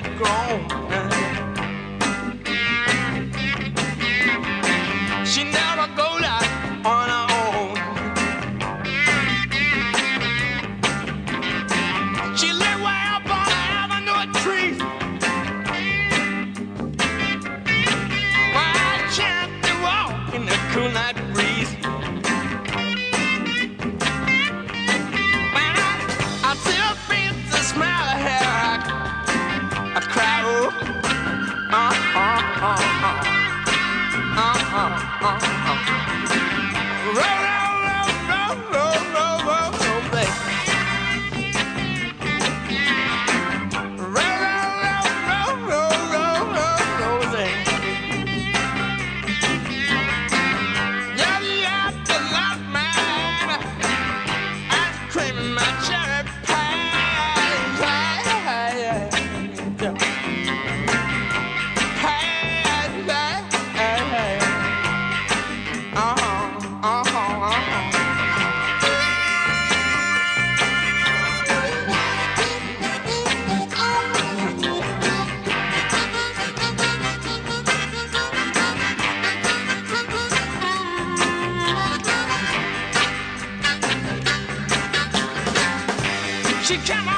had grown. She never goes out on her own. She live way up on the avenue tree, where I chant to walk in the cool night breeze. When I see her face, the smell of hair, I cry, oh, roll, roll, roll, roll, roll, roll, roll, baby. Roll, roll, roll, roll, roll, roll, roll, baby. Yeah, yeah, the love man, ice cream in my cherry pie. Hey, she came